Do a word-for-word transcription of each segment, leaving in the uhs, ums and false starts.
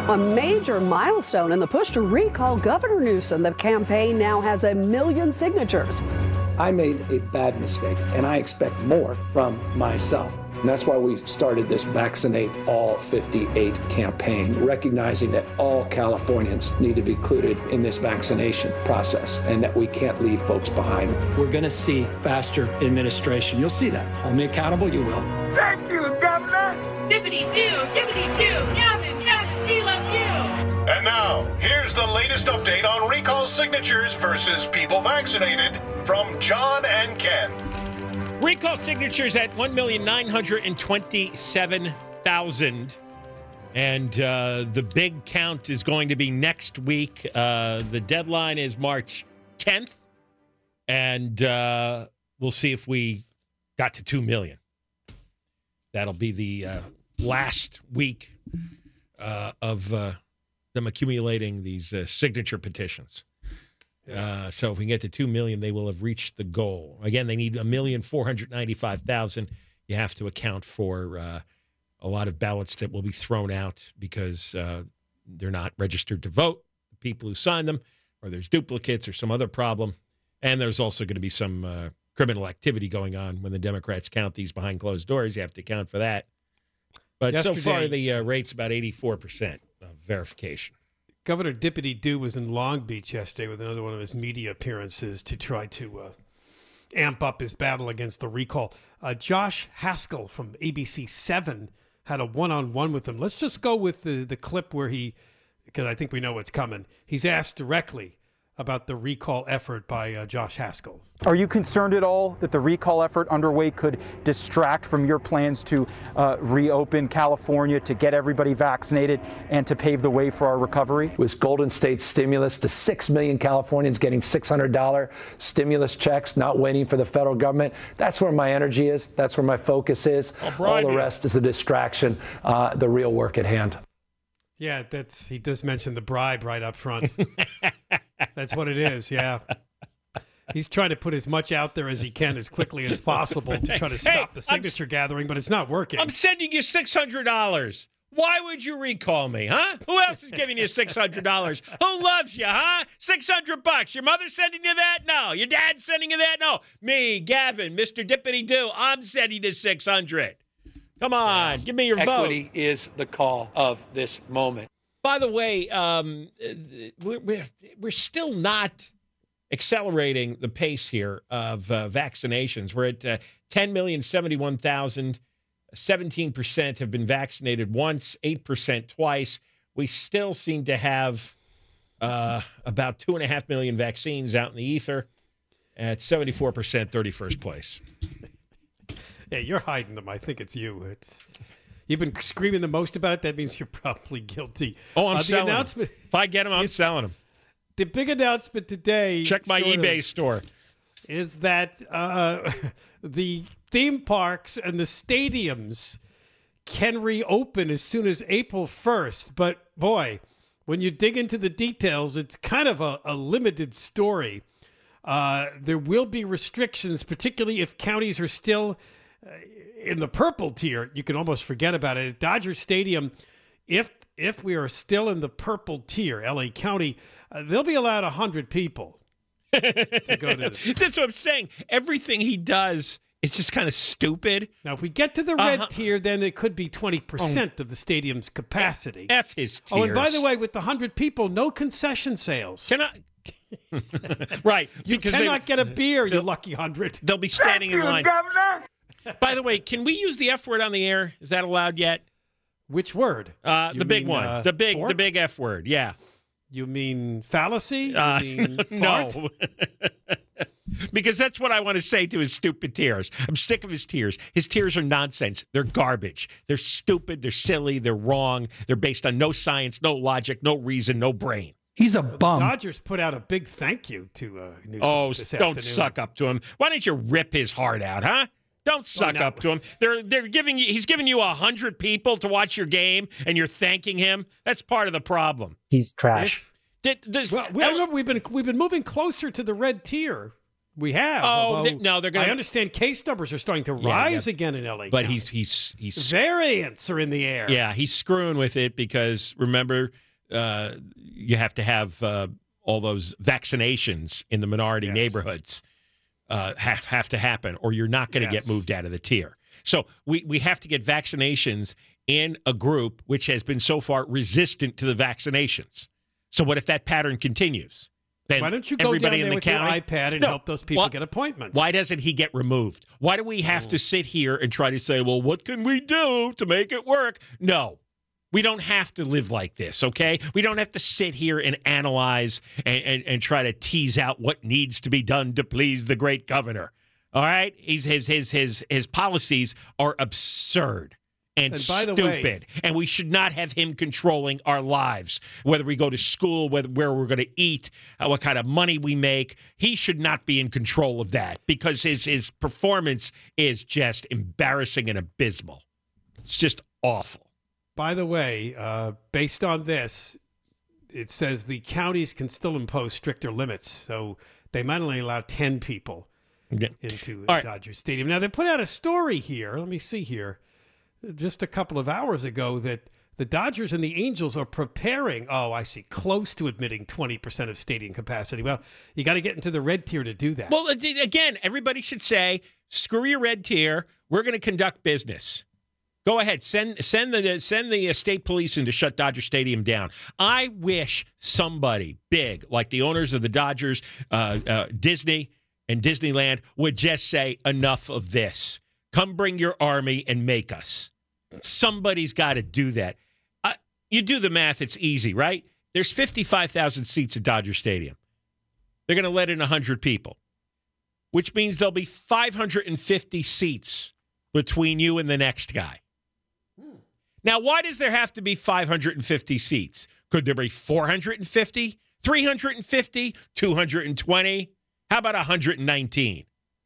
A major milestone in the push to recall Governor Newsom. The campaign now has a million signatures. I made a bad mistake, and I expect more from myself. And that's why we started this Vaccinate All fifty-eight campaign, recognizing that all Californians need to be included in this vaccination process and that we can't leave folks behind. We're going to see faster administration. You'll see that. Hold me accountable, you will. Thank you, Governor. Dippity-doo, dippity-doo, Gavin, Gavin, we love you. And now, here's the latest update on recall signatures versus people vaccinated from John and Ken. Recall signatures at one million nine hundred twenty-seven thousand. And uh, the big count is going to be next week. Uh, the deadline is March tenth. And uh, we'll see if we got to two million. That'll be the uh, last week uh, of uh, them accumulating these uh, signature petitions. Uh, so if we get to two million, they will have reached the goal. Again, they need one million four hundred ninety-five thousand. You have to account for uh, a lot of ballots that will be thrown out because uh, they're not registered to vote, the people who signed them, or there's duplicates or some other problem. And there's also going to be some uh, criminal activity going on when the Democrats count these behind closed doors. You have to account for that. But Yesterday, so far, the uh, rate's about eighty-four percent of verification. Governor Dippity-Doo was in Long Beach yesterday with another one of his media appearances to try to uh, amp up his battle against the recall. Uh, Josh Haskell from A B C seven had a one-on-one with him. Let's just go with the, the clip where he, because I think we know what's coming. He's asked directly about the recall effort by uh, Josh Haskell. Are you concerned at all that the recall effort underway could distract from your plans to uh, reopen California, to get everybody vaccinated, and to pave the way for our recovery? With Golden State stimulus to six million Californians getting six hundred dollars stimulus checks, not waiting for the federal government, that's where my energy is. That's where my focus is. All the rest is a distraction, uh, the real work at hand. Yeah, that's he does mention the bribe right up front. That's what it is, yeah. He's trying to put as much out there as he can as quickly as possible to try to stop hey, the signature I'm, gathering, but it's not working. I'm sending you six hundred dollars. Why would you recall me, huh? Who else is giving you six hundred dollars? Who loves you, huh? six hundred bucks. Your mother sending you that? No. Your dad sending you that? No. Me, Gavin, Mister Dippity-Doo, I'm sending you six hundred. Come on, give me your Equity vote. Equity is the call of this moment. By the way, um, we're, we're, we're still not accelerating the pace here of uh, vaccinations. We're at uh, ten million seventy-one thousand. seventeen percent have been vaccinated once, eight percent twice. We still seem to have uh, about two point five million vaccines out in the ether at seventy-four percent, thirty-first place. Yeah, you're hiding them. I think it's you. It's You've been screaming the most about it. That means you're probably guilty. Oh, I'm uh, selling them. Announcement, if I get them, I'm selling them. The big announcement today. Check my eBay of, store. Is that uh, the theme parks and the stadiums can reopen as soon as April first. But, boy, when you dig into the details, it's kind of a, a limited story. Uh, there will be restrictions, particularly if counties are still uh, in the purple tier. You can almost forget about it. At Dodger Stadium, if if we are still in the purple tier, L A County, uh, they'll be allowed one hundred people to go to this. That's what I'm saying. Everything he does is just kind of stupid. Now, if we get to the red uh-huh. tier, then it could be twenty percent oh. of the stadium's capacity. F his tiers. Oh, and by the way, with the one hundred people, no concession sales. Can I... right. You because cannot they, get a beer, you lucky hundred. They'll be standing Thank in line. You, Governor. By the way, can we use the F word on the air? Is that allowed yet? Which word? Uh, the big mean, one. Uh, the big fork? the big F word, yeah. You mean fallacy? You uh, mean no. fart? Because that's what I want to say to his stupid tears. I'm sick of his tears. His tears are nonsense. They're garbage. They're stupid. They're silly. They're wrong. They're based on no science, no logic, no reason, no brain. He's a well, bum. The Dodgers put out a big thank you to uh, Newsom Oh, this don't afternoon. suck up to him. Why don't you rip his heart out, huh? Don't suck no. up to him. They're they're giving you. He's giving you a hundred people to watch your game, and you're thanking him. That's part of the problem. He's trash. If, Did, this, well, we, look, we've been we've been moving closer to the red tier. We have. Oh, they, no, they're going. I understand case numbers are starting to yeah, rise yeah. again in L A. But County. he's he's he's variants are in the air. Yeah, he's screwing with it because remember, uh, you have to have uh, all those vaccinations in the minority yes. neighborhoods uh, have have to happen, or you're not going to yes. get moved out of the tier. So we we have to get vaccinations in a group which has been so far resistant to the vaccinations. So what if that pattern continues? Then why don't you go everybody down there in the with county, your iPad and no, help those people why, get appointments? Why doesn't he get removed? Why do we have oh. to sit here and try to say, well, what can we do to make it work? No, we don't have to live like this, okay? We don't have to sit here and analyze and, and, and try to tease out what needs to be done to please the great governor. All right? He's, his, his, his, his policies are absurd. And, and by the stupid, way, and we should not have him controlling our lives, whether we go to school, whether where we're going to eat, uh, what kind of money we make. He should not be in control of that because his his performance is just embarrassing and abysmal. It's just awful. By the way, uh, based on this, it says the counties can still impose stricter limits, so they might only allow ten people yeah. into All right. Dodger Stadium. Now they put out a story here. Let me see here. Just a couple of hours ago that the Dodgers and the Angels are preparing, oh, I see, close to admitting twenty percent of stadium capacity. Well, you got to get into the red tier to do that. Well, again, everybody should say, screw your red tier. We're going to conduct business. Go ahead. Send send the send the state police in to shut Dodger Stadium down. I wish somebody big, like the owners of the Dodgers, uh, uh, Disney and Disneyland, would just say, enough of this. Come bring your army and make us. Somebody's got to do that. Uh, you do the math, it's easy, right? There's fifty-five thousand seats at Dodger Stadium. They're going to let in one hundred people, which means there'll be five hundred fifty seats between you and the next guy. Hmm. Now, why does there have to be five hundred fifty seats? Could there be four hundred fifty, three hundred fifty, two hundred twenty? How about one hundred nineteen?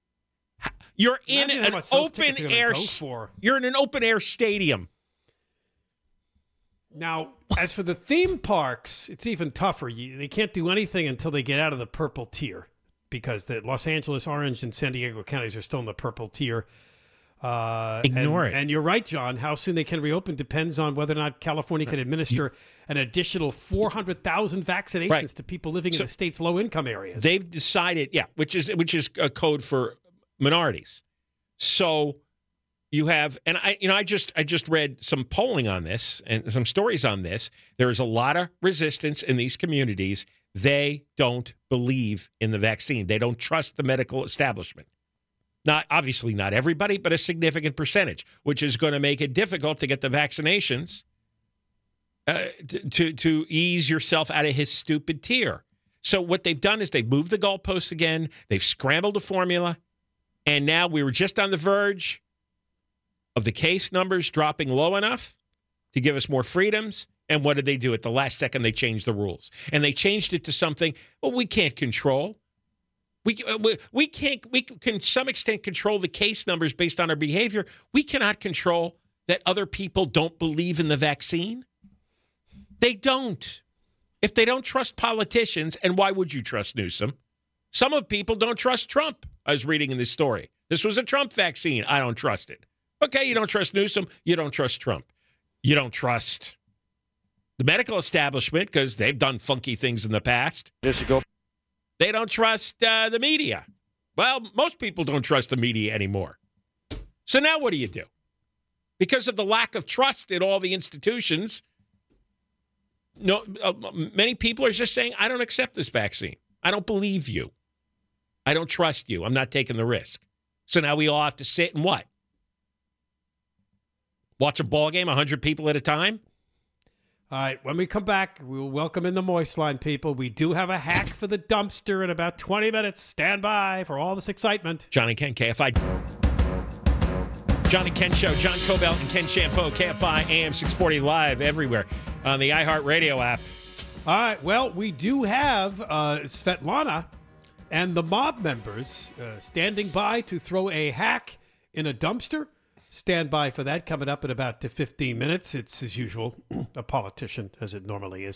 You're in Imagine an open air. You're in an open air stadium. Now, as for the theme parks, it's even tougher. You, they can't do anything until they get out of the purple tier because the Los Angeles, Orange, and San Diego counties are still in the purple tier. Uh, Ignore and, it. And you're right, John. How soon they can reopen depends on whether or not California can administer an additional four hundred thousand vaccinations Right. to people living So in the state's low-income areas. They've decided, yeah, which is which is a code for minorities. So you have, and I, you know, I just I just read some polling on this and some stories on this. There is a lot of resistance in these communities. They don't believe in the vaccine. They don't trust the medical establishment. Not obviously not everybody, but a significant percentage, which is going to make it difficult to get the vaccinations uh, to, to to ease yourself out of his stupid tier. So what they've done is they've moved the goalposts again. They've scrambled the formula. And now we were just on the verge of the case numbers dropping low enough to give us more freedoms. And what did they do? At the last second, they changed the rules. And they changed it to something, well, we can't control. We, we, we can't, we can to some extent control the case numbers based on our behavior. We cannot control that other people don't believe in the vaccine. They don't. If they don't trust politicians, and why would you trust Newsom? Some of people don't trust Trump. I was reading in this story. This was a Trump vaccine. I don't trust it. Okay, you don't trust Newsom. You don't trust Trump. You don't trust the medical establishment because they've done funky things in the past. This should go. They don't trust uh, the media. Well, most people don't trust the media anymore. So now what do you do? Because of the lack of trust in all the institutions, no, uh, many people are just saying, I don't accept this vaccine. I don't believe you. I don't trust you. I'm not taking the risk. So now we all have to sit and what? Watch a ball game, one hundred people at a time? All right, when we come back, we'll welcome in the Moist Line people. We do have a hack for the dumpster in about twenty minutes. Stand by for all this excitement. Johnny Ken, K F I. Johnny Ken Show, John Cobell and Ken Shampoo, K F I A M six forty live everywhere on the iHeartRadio app. All right, well, we do have uh, Svetlana and the mob members uh, standing by to throw a hack in a dumpster. Stand by for that coming up in about fifteen minutes. It's, as usual, a politician, as it normally is.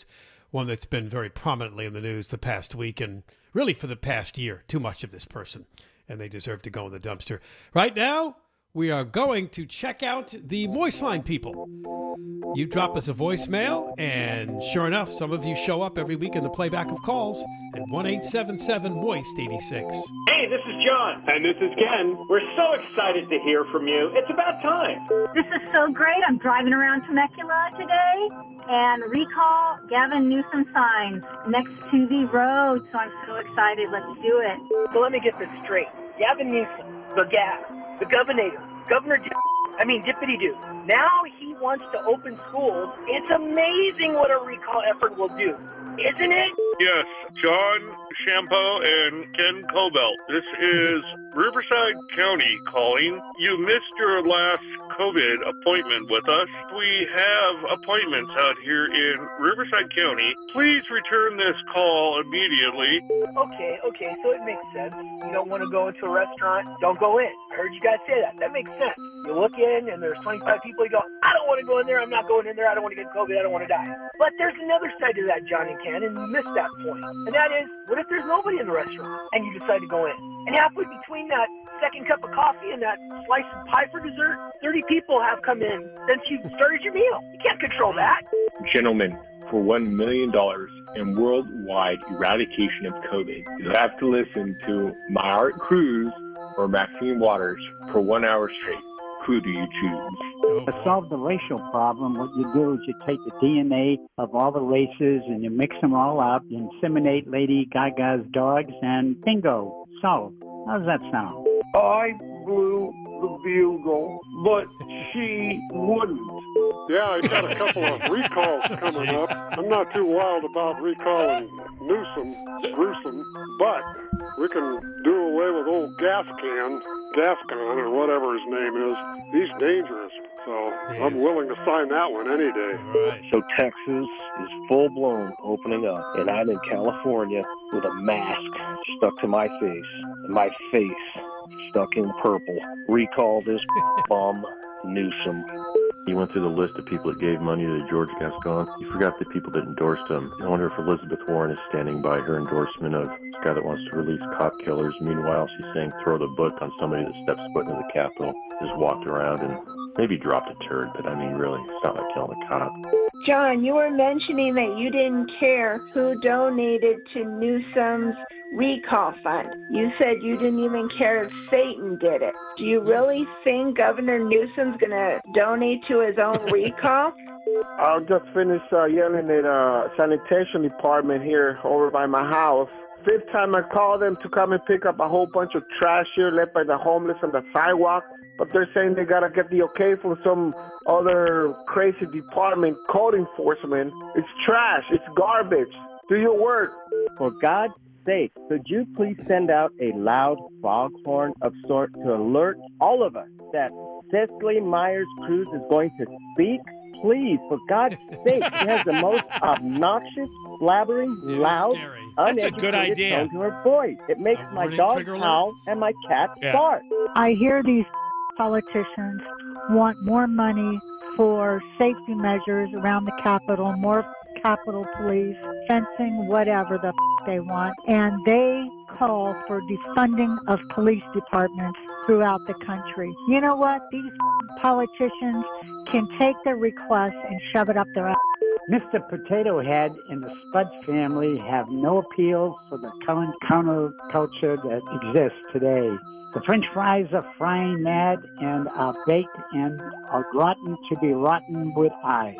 one that's been very prominently in the news the past week and really for the past year. Too much of this person, and they deserve to go in the dumpster. Right now, we are going to check out the Moist Line people. You drop us a voicemail, and sure enough, some of you show up every week in the playback of calls at one eight seven seven moist eighty-six. Hey, this is John. And this is Ken. We're so excited to hear from you. It's about time. This is so great. I'm driving around Temecula today, and recall Gavin Newsom signs next to the road, so I'm so excited. Let's do it. So let me get this straight. Gavin Newsom, the Gav, the Governor, Governor, I mean, dippity-doo. Now he wants to open schools. It's amazing what a recall effort will do, isn't it? Yes, John Champeau and Ken Cobelt. This is Riverside County calling. You missed your last COVID appointment with us. We have appointments out here in Riverside County. Please return this call immediately. Okay, okay, so it makes sense. You don't want to go into a restaurant, don't go in. I heard you guys say that. That makes sense. You look in and there's twenty-five people, you go, I don't want to go in there, I'm not going in there, I don't want to get COVID, I don't want to die. But there's another side to that, John and Ken, and you missed that point. And that is, what if there's nobody in the restaurant and you decide to go in? And halfway between that second cup of coffee and that slice of pie for dessert, thirty people have come in since you started your meal. You can't control that. Gentlemen, for one million dollars in worldwide eradication of COVID, you'll have to listen to My Art Cruz or Maxine Waters for one hour straight. Who do you choose? To solve the racial problem, what you do is you take the D N A of all the races and you mix them all up, you inseminate Lady Gaga's dogs, and bingo, solved. How does that sound? I blew the bugle, but she wouldn't. Yeah, I got a couple of recalls coming Jeez. up. I'm not too wild about recalling Newsom, Gruesome, but we can do away with old Gascon, Gascon, or whatever his name is. He's dangerous, so Yes. I'm willing to sign that one any day. Right. So Texas is full-blown opening up, and I'm in California with a mask stuck to my face, and my face stuck in purple. Recall this bum Newsom. You went through the list of people that gave money to George Gascon. You forgot the people that endorsed him. I wonder if Elizabeth Warren is standing by her endorsement of this guy that wants to release cop killers. Meanwhile, she's saying throw the book on somebody that steps foot into the Capitol, just walked around and maybe dropped a turd, but I mean, really, it's not like killing a cop. John, you were mentioning that you didn't care who donated to Newsom's recall fund. You said you didn't even care if Satan did it. Do you really think Governor Newsom's going to donate to his own recall? I'll just finish uh, yelling at uh, sanitation department here over by my house. Fifth time I called them to come and pick up a whole bunch of trash here left by the homeless on the sidewalk. But they're saying they got to get the okay from some other crazy department, code enforcement. It's trash. It's garbage. Do your work. For God's sake, could you please send out a loud foghorn of sort to alert all of us that Cecily Myers-Cruz is going to speak? Please, for God's sake, she has the most obnoxious, blabbering, Yeah, loud, scary. That's a good uneducated idea. tone to her voice. It makes A my warning dog trigger alert? howl and my cat Yeah. bark. I hear these politicians want more money for safety measures around the Capitol, more Capitol Police, fencing, whatever the f- they want, and they call for defunding of police departments throughout the country. You know what? These f- politicians can take their requests and shove it up their ass. Mister Potato Head and the Spud family have no appeal for the current counterculture that exists today. The French fries are frying mad and are baked and are rotten to be rotten with eyes.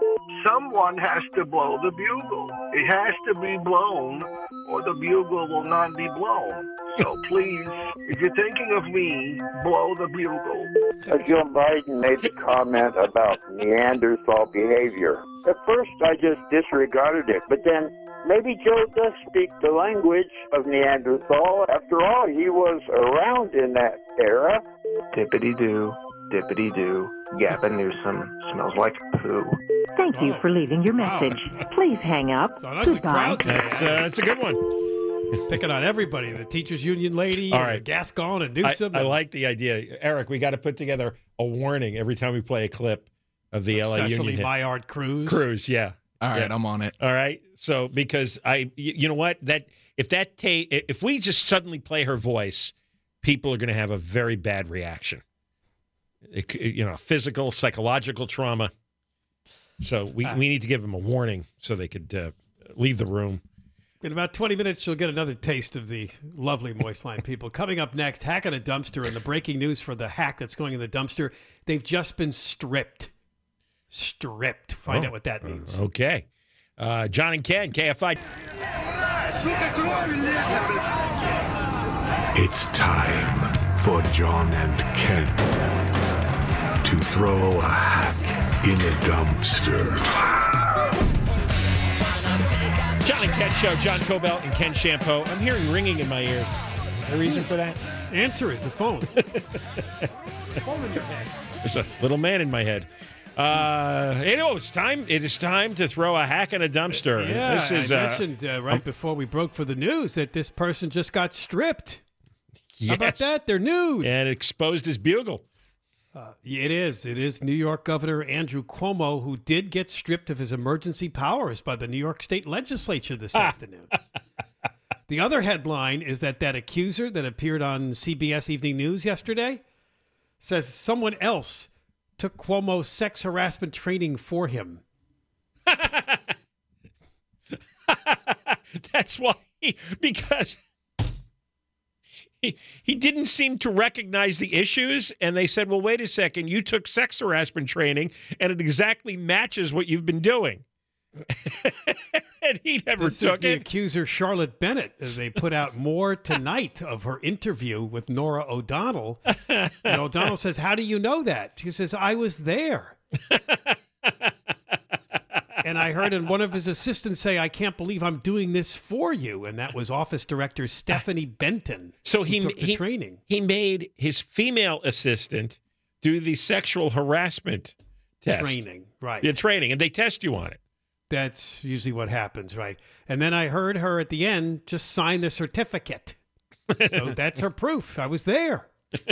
Someone has to blow the bugle. It has to be blown, or the bugle will not be blown. So please, if you're thinking of me, blow the bugle. Uh, Joe Biden made the comment about Neanderthal behavior. At first, I just disregarded it, but then maybe Joe does speak the language of Neanderthal. After all, he was around in that era. Dippity-doo, dippity-doo, Gavin Newsom smells like poo. Thank you for leaving your message. Please hang up. It's an ugly Goodbye. crowd today. That's, uh, that's a good one. Picking on everybody, the teachers union lady, All and right. Gascon and I, Newsom. I and like the idea. Eric, we got to put together a warning every time we play a clip of the L A Cecily Union hit. Myard Cruz. Cruz, yeah. All right, Yeah. I'm on it. All right. So because I, y- you know what, that if that ta- if we just suddenly play her voice, people are going to have a very bad reaction. It, c- you know, physical, psychological trauma. So we, we need to give them a warning so they could uh, leave the room. In about twenty minutes, you'll get another taste of the lovely Moist Line people. Coming up next, hack in a dumpster, and the breaking news for the hack that's going in the dumpster. They've just been stripped. Stripped. Find Oh, out what that means. Okay. Uh, John and Ken, K F I. It's time for John and Ken to throw a hack in a dumpster. John and Ken Show, John Cobell and Ken Shampoo. I'm hearing ringing in my ears. A reason for that? Answer is a phone. Phone in your head. There's a little man in my head. Uh, you know, it's time. It is time to throw a hack in a dumpster. Yeah, this is, I uh, mentioned uh, right before we broke for the news that this person just got stripped. How about Yes. that? They're nude. And exposed his bugle. Uh, it is. It is New York Governor Andrew Cuomo who did get stripped of his emergency powers by the New York State Legislature this afternoon. The other headline is that that accuser that appeared on C B S Evening News yesterday says someone else took Cuomo's sex harassment training for him. That's why, he, because he, he didn't seem to recognize the issues. And they said, well, wait a second, you took sex harassment training and it exactly matches what you've been doing. And he never This took is the it. accuser, Charlotte Bennett. As they put out more tonight of her interview with Nora O'Donnell. And O'Donnell says, how do you know that? She says, I was there. And I heard in one of his assistants say, I can't believe I'm doing this for you. And that was Office Director Stephanie Benton. So who he, took the he, training. he made his female assistant do the sexual harassment test. Training, right. The training, and they test you on it. That's usually what happens, right? And then I heard her at the end just sign the certificate. So that's her proof. I was there.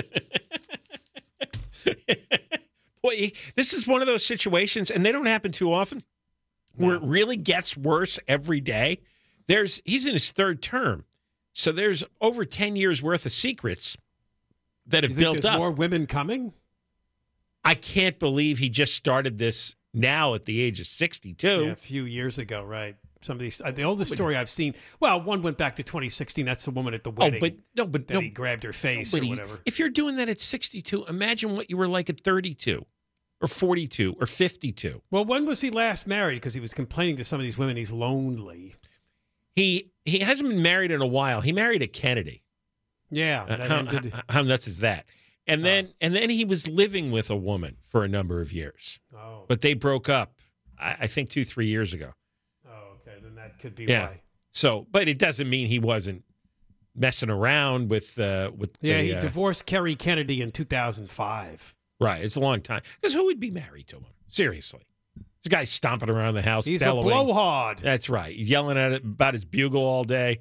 Boy, this is one of those situations, and they don't happen too often, where it really gets worse every day. There's he's in his third term, so there's over ten years worth of secrets that have You think built there's up. more women coming? I can't believe he just started this now at the age of sixty-two. Yeah, a few years ago, right? Some of these, uh, the oldest story I've seen. Well, one went back to twenty sixteen. That's the woman at the wedding. Oh, but no, but that no, he grabbed her face but or he- whatever. If you're doing that at sixty-two, imagine what you were like at thirty-two, or forty-two, or fifty-two. Well, when was he last married? Because he was complaining to some of these women he's lonely. He he hasn't been married in a while. He married a Kennedy. Yeah, Uh, that how, ended. how- how nuts is that? And then and then he was living with a woman for a number of years. Oh. But they broke up, I, I think, two, three years ago. Oh, okay. Then that could be Yeah. why. So, but it doesn't mean he wasn't messing around with uh, with. Yeah, the, he uh, divorced Kerry Kennedy in two thousand five. Right, it's a long time. Because who would be married to him? Seriously, this guy's stomping around the house. He's bellowing. a blowhard. That's right. He's yelling at it about his bugle all day.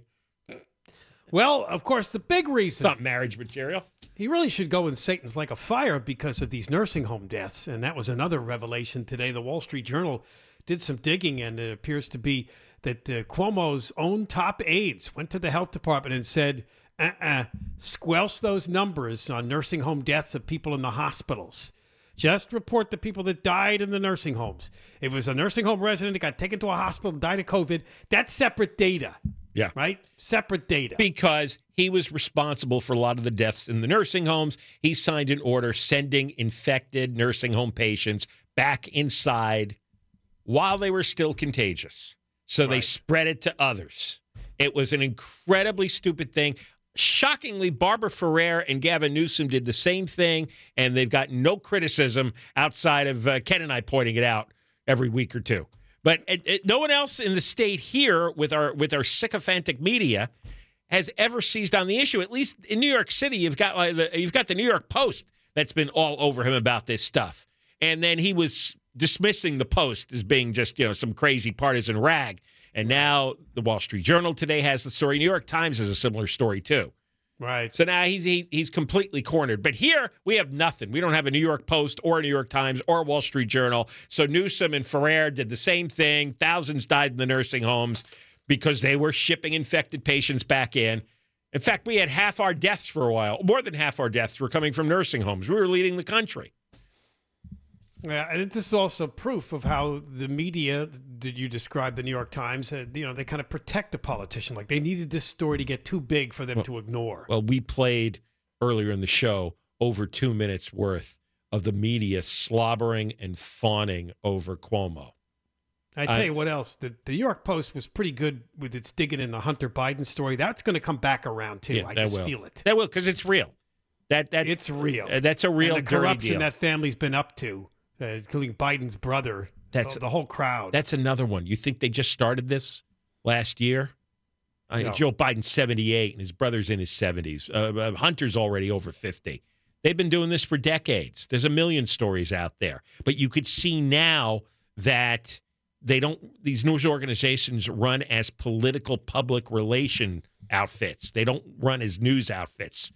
Well, of course, the big reason. It's not marriage material. He really should go in Satan's Lake of Fire because of these nursing home deaths. And that was another revelation today. The Wall Street Journal did some digging, and it appears to be that uh, Cuomo's own top aides went to the health department and said, uh-uh, squelch those numbers on nursing home deaths of people in the hospitals. Just report the people that died in the nursing homes. If it was a nursing home resident that got taken to a hospital and died of COVID, that's separate data. Yeah. Right? Separate data. Because he was responsible for a lot of the deaths in the nursing homes. He signed an order sending infected nursing home patients back inside while they were still contagious. So they spread it to others. It was an incredibly stupid thing. Shockingly, Barbara Ferrer and Gavin Newsom did the same thing, and they've got no criticism outside of uh, Ken and I pointing it out every week or two. But it, it, no one else in the state here with our with our sycophantic media has ever seized on the issue. At least in New York City, you've got like the, you've got the New York Post that's been all over him about this stuff, and then he was dismissing the Post as being just, you know, some crazy partisan rag. And now the Wall Street Journal today has the story. New York Times has a similar story too. Right. So now he's he, he's completely cornered. But here we have nothing. We don't have a New York Post or a New York Times or a Wall Street Journal. So Newsom and Ferrer did the same thing. Thousands died in the nursing homes because they were shipping infected patients back in. In fact, we had half our deaths for a while. More than half our deaths were coming from nursing homes. We were leading the country. Yeah, and this is also proof of how the media, did you describe the New York Times, uh, you know, they kind of protect the politician. Like they needed this story to get too big for them well, to ignore. Well, we played earlier in the show over two minutes worth of the media slobbering and fawning over Cuomo. I tell I, you what else, the, the New York Post was pretty good with its digging in the Hunter Biden story. That's going to come back around too. Yeah, I that just will. feel it. That will, because it's real. That that's It's real. Uh, that's a real and the dirty corruption deal. that family's been up to, uh, including Biden's brother. That's the, the whole crowd. That's another one. You think they just started this last year? Uh, No. Joe Biden's seventy-eight and his brother's in his seventies. Uh, uh, Hunter's already over fifty. They've been doing this for decades. There's a million stories out there. But you could see now that they don't, these news organizations run as political public relation outfits. They don't run as news outfits.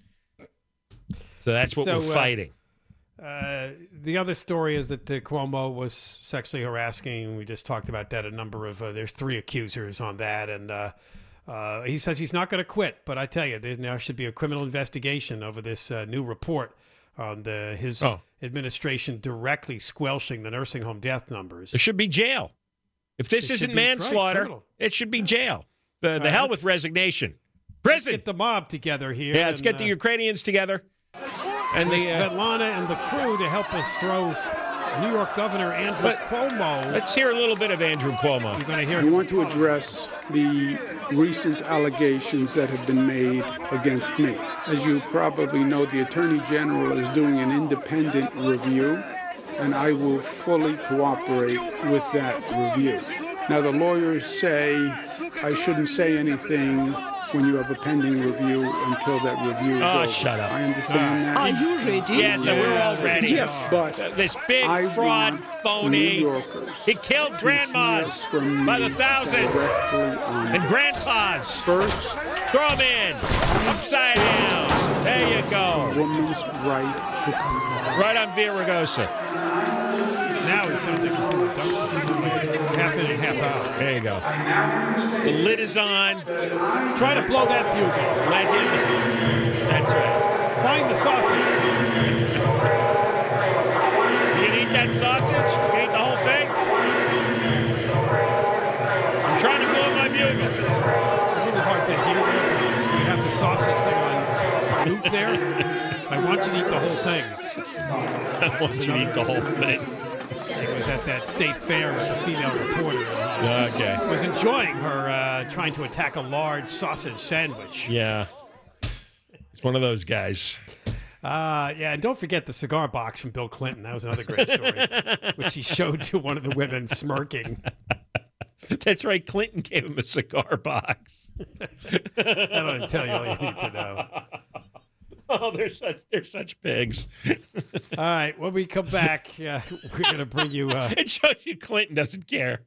So that's what So, we're uh, fighting. Uh, the other story is that uh, Cuomo was sexually harassing. We just talked about that. A number of uh, there's three accusers on that, and uh, uh, he says he's not going to quit. But I tell you, there now should be a criminal investigation over this uh, new report on the, his Oh. administration directly squelching the nursing home death numbers. There should be jail. If this It should isn't be- right, manslaughter, criminal. it should be jail. The, the Uh, hell let's- with resignation. Let's Prison. get the mob together here. Yeah, let's and, get the uh, Ukrainians together. And the with uh, Svetlana and the crew to help us throw New York Governor Andrew But- Cuomo. let's hear a little bit of Andrew Cuomo. You're going to hear. I want to address the recent allegations that have been made against me. As you probably know, the Attorney General is doing an independent review, and I will fully cooperate with that review. Now, the lawyers say I shouldn't say anything when you have a pending review until that review is Oh, over. shut up. I understand that. Are you ready? Yes, so we're all ready. Yes. But This big I fraud want phony. New Yorkers He killed to grandmas hear from by me the thousands directly on and this. grandpas. First, Throw them in. Upside down. There you a go. woman's right to come home. Right on Via Ragosa. Now it sounds like he's doing a dumpster. He's doing like half in and half out. There you go. The lid is on. Try to blow that bugle. Let him. That's right. Find the sausage. You can eat that sausage? You can eat the whole thing? I'm trying to blow my bugle. It's a little hard to hear there. You have the sausage thing on loop there. I want you to eat the whole thing. I want you to eat the whole thing. I was at that state fair with a female reporter. and Okay. was enjoying her uh, trying to attack a large sausage sandwich. Yeah. It's one of those guys. Uh, yeah, and don't forget the cigar box from Bill Clinton. That was another great story, which he showed to one of the women smirking. That's right. Clinton gave him a cigar box. I don't tell you all you need to know. Oh, they're such they're such pigs. All right, when we come back, uh, we're going to bring you. Uh, It shows you Clinton doesn't care.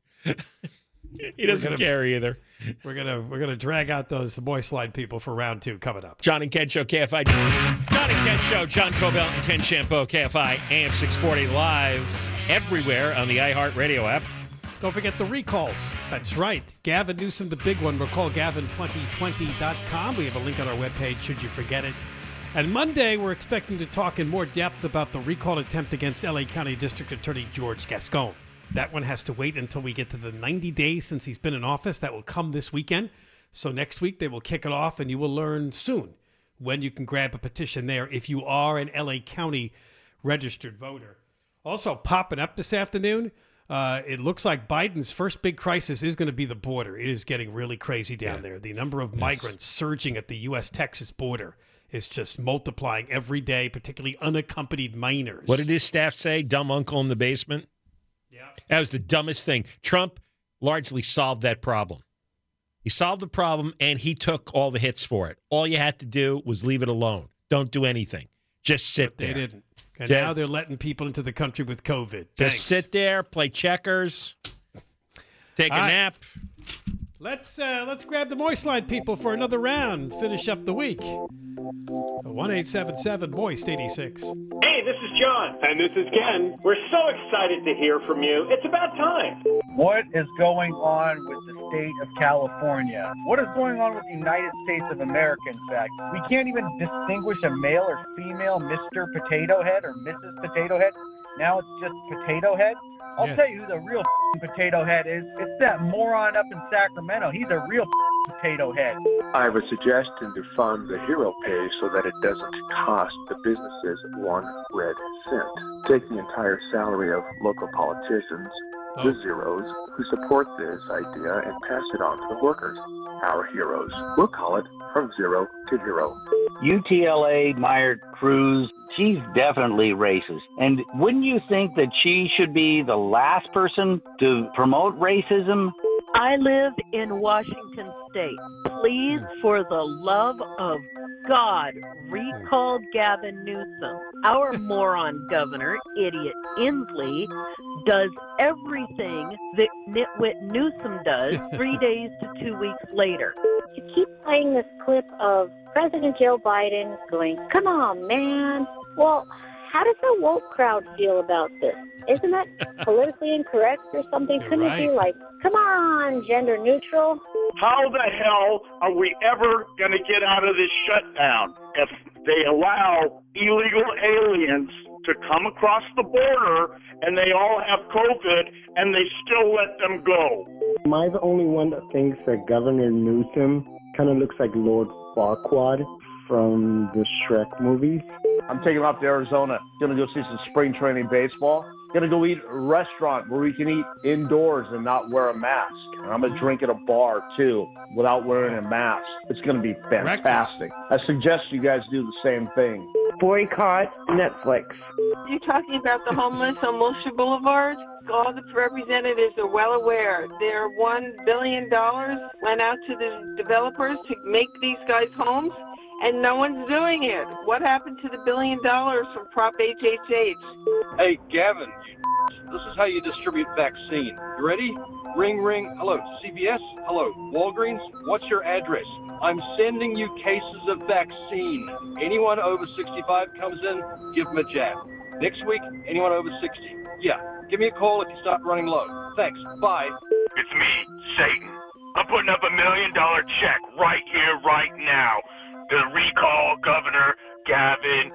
He doesn't gonna- care either. we're gonna we're gonna drag out those moist slide people for round two coming up. John and Ken Show, K F I. John and Ken Show, John Cobell and Ken Shampoo, K F I, A M six forty, live everywhere on the iHeartRadio app. Don't forget the recalls. That's right. Gavin Newsom, the big one. Recall Gavin twenty twenty dot com. We have a link on our webpage should you forget it. And Monday, we're expecting to talk in more depth about the recall attempt against L A County District Attorney George Gascon. That one has to wait until we get to the ninety days since he's been in office. That will come this weekend. So next week, they will kick it off, and you will learn soon when you can grab a petition there if you are an L A County registered voter. Also, popping up this afternoon, uh, it looks like Biden's first big crisis is going to be the border. It is getting really crazy down Yeah. there. The number of migrants surging at the U S Texas border is just multiplying every day, particularly unaccompanied minors. What did his staff say? Dumb uncle in the basement? Yeah. That was the dumbest thing. Trump largely solved that problem. He solved the problem, and he took all the hits for it. All you had to do was leave it alone. Don't do anything. Just sit They there. didn't. And Yeah. now they're letting people into the country with COVID. Just Thanks. sit there, play checkers, take a All right. nap. Let's uh, let's grab the Moist Line people for another round. Finish up the week. one eight seven seven Moist eighty-six. Hey, this is John. And this is Ken. We're so excited to hear from you. It's about time. What is going on with the state of California? What is going on with the United States of America, in fact? We can't even distinguish a male or female Mister Potato Head or Missus Potato Head. Now it's just Potato Head. I'll Yes. tell you who the real potato head is. It's that moron up in Sacramento. He's a real potato head. I have a suggestion to fund the hero pay so that it doesn't cost the businesses one red cent. Take the entire salary of local politicians, Oh. the zeros, who support this idea and pass it on to the workers, our heroes. We'll call it From Zero to Hero. U T L A, Meyer Cruz, she's definitely racist. And wouldn't you think that she should be the last person to promote racism? I live in Washington State. Please, for the love of God, recall Gavin Newsom. Our moron governor, idiot Inslee, does everything that nitwit Newsom does three days to two weeks later. You keep playing this clip of President Joe Biden going, come on, man. Well, how does the woke crowd feel about this? Isn't that politically incorrect or something? You're Couldn't right. it be like, come on, gender neutral? How the hell are we ever going to get out of this shutdown if they allow illegal aliens to come across the border and they all have COVID and they still let them go? Am I the only one that thinks that Governor Newsom kind of looks like Lord Farquaad from the Shrek movies? I'm taking off to Arizona. Gonna go see some spring training baseball. Gonna go eat at a restaurant where we can eat indoors and not wear a mask. And I'm gonna drink at a bar too without wearing a mask. It's gonna be fantastic. I suggest you guys do the same thing. Boycott Netflix. You're talking about the homeless on Wilshire Boulevard? All the representatives are well aware. Their one billion dollars went out to the developers to make these guys homes, and no one's doing it. What happened to the billion dollars from Prop H H H? Hey, Gavin, this is how you distribute vaccine. You ready? Ring, ring. Hello, C V S. Hello, Walgreens. What's your address? I'm sending you cases of vaccine. Anyone over sixty-five comes in, give them a jab. Next week, anyone over sixty. Yeah, give me a call if you start running low. Thanks. Bye. It's me, Satan. I'm putting up a million dollar check right here, right now. To recall Governor Gavin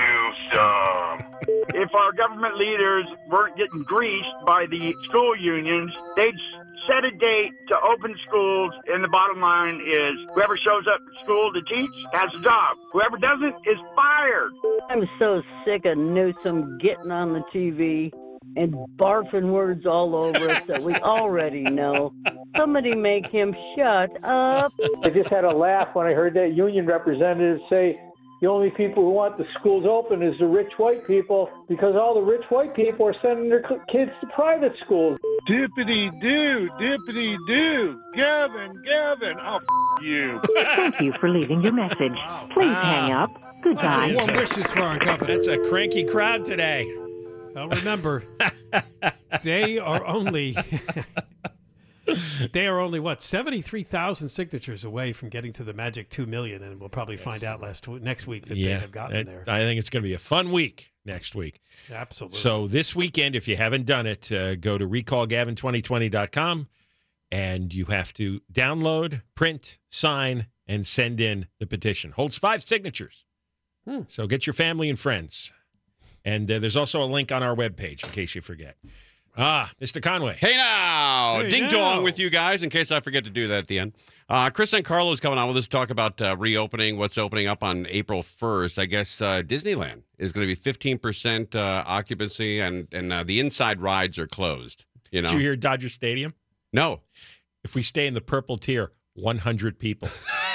Newsom. If our government leaders weren't getting greased by the school unions, they'd set a date to open schools, and the bottom line is whoever shows up at school to teach has a job. Whoever doesn't is fired. I'm so sick of Newsom getting on the T V and barfing words all over us that we already know. Somebody make him shut up. I just had a laugh when I heard that union representative say the only people who want the schools open is the rich white people because all the rich white people are sending their kids to private schools. Dippity-doo, dippity-doo. Gavin, Gavin, oh, f- you. Thank you for leaving your message. Please hang up. Goodbye. Warm wishes for our governor. That's a cranky crowd today. Now remember, they are only they are only what seventy-three thousand signatures away from getting to the magic two million, and we'll probably yes. find out last next week that yeah, they have gotten it, there. I think it's going to be a fun week next week. Absolutely. So this weekend, if you haven't done it, uh, go to recall gavin twenty twenty dot com, and you have to download, print, sign, and send in the petition. Holds five signatures. Hmm. So get your family and friends. And uh, there's also a link on our webpage in case you forget. Ah, Mister Conway. Hey now, Hey ding now. dong with you guys in case I forget to do that at the end. Uh, Chris and Carlo is coming on with us to talk about uh, reopening, what's opening up on April first. I guess uh, Disneyland is going to be fifteen percent uh, occupancy, and, and uh, the inside rides are closed. You know? Did you hear Dodger Stadium? No. If we stay in the purple tier, one hundred people.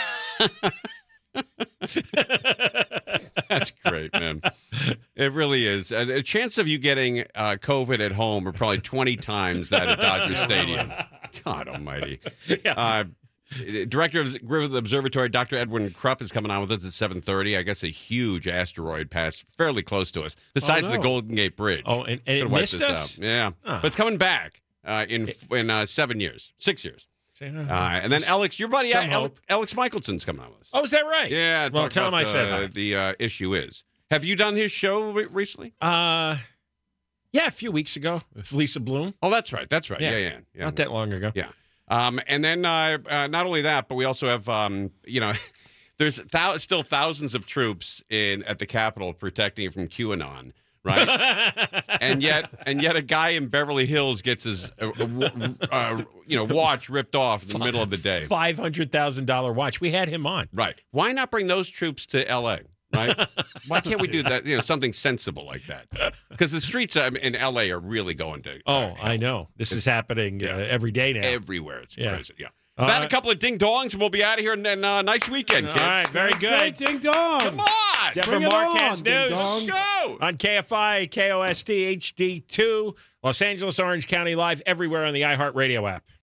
That's great, man. It really is. Uh, the chance of you getting uh, COVID at home are probably twenty times that at Dodger Stadium. God almighty. Yeah. Uh, Director of Griffith Observatory, Doctor Edwin Krupp, is coming on with us at seven thirty. I guess a huge asteroid passed fairly close to us, the size oh, no. of the Golden Gate Bridge. Oh, and, and it Could wipe missed this us? out. Yeah. Huh. But it's coming back uh, in in uh, seven years, six years. Say, Uh, and then Alex, your buddy Some Alex, hope. Alex Michaelsen's coming on with us. Oh, is that right? Yeah. Well, talk tell him about, I said uh, hi. the uh, issue is. Have you done his show re- recently? Uh, yeah, a few weeks ago with Lisa Bloom. Oh, that's right. That's right. Yeah, Yeah. yeah. yeah. Not that long ago. Yeah. Um, and then uh, uh, not only that, but we also have, um, you know, there's thou- still thousands of troops in at the Capitol protecting it from QAnon, right? and yet, and yet, a guy in Beverly Hills gets his, uh, uh, uh, you know, watch ripped off in the middle of the day. five hundred thousand dollars watch. We had him on. Right. Why not bring those troops to L A? Right? Why can't we do that? You know, something sensible like that. Because the streets um, in L A are really going to. Oh, I know. This is happening uh, every day now. Everywhere. It's Yeah. crazy. Yeah. All That and right. a couple of ding dongs, and we'll be out of here. And then uh, nice weekend, kids. All right, very Sounds good. Ding dong. Come on. Deborah Bring it Marquez on, ding News. dong. Go. On K F I, K O S T, H D two, Los Angeles, Orange County Live, everywhere on the iHeartRadio app.